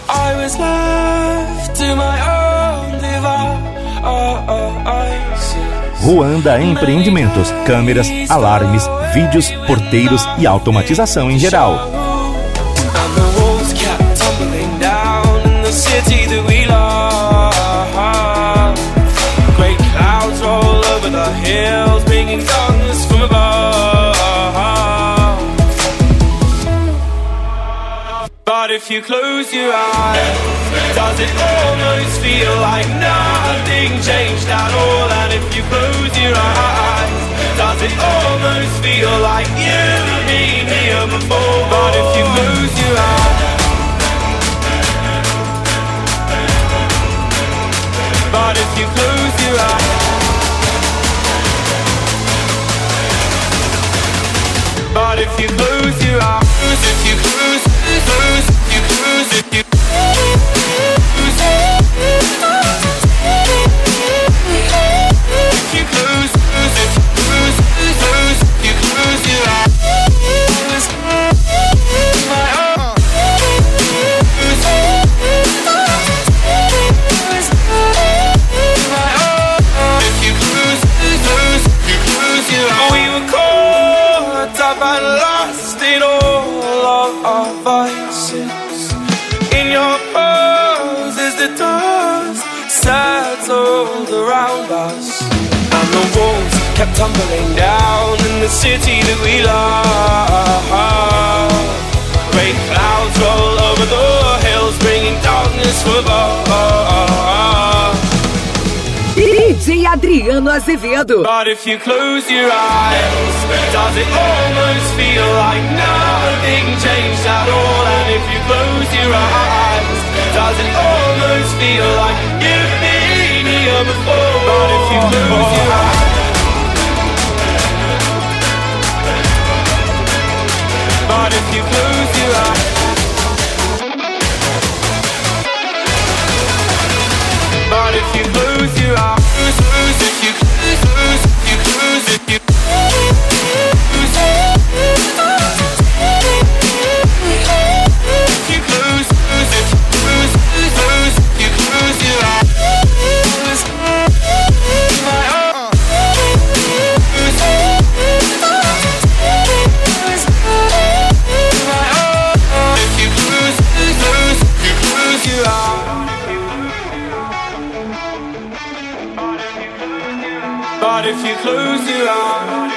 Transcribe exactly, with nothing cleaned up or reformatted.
I was left to my own devices. Ruanda Empreendimentos, câmeras, alarmes, vídeos, porteiros e automatização em geral. City that we love. Great clouds roll over the hills, bringing darkness from above. But if you close your eyes, does it almost feel like nothing changed at all? And if you close your eyes, does it almost feel like you've been here before? But if you close your eyes, but if you close your eyes, but if you close your eyes, if you close, close, you close, if you close, if you close, close, if you close, close, you close your eyes. My own. We were caught up and lost in all of our vices. In your poses the dust settled around us, and the walls kept tumbling down in the city that we love. Great clouds roll over the hills, bringing darkness from above. D J Adriano Azevedo. But if you close your eyes, does it almost feel like nothing changed at all? And if you close your eyes, does it almost feel like you've been here before? But if you close your eyes, but if you close your eyes, but if you close your eyes, close, if you close, close, if you close, if you close, if you close, close, if you close, close, if you close your eyes, my own. If you close, close, if you close your eyes. But if you close your eyes,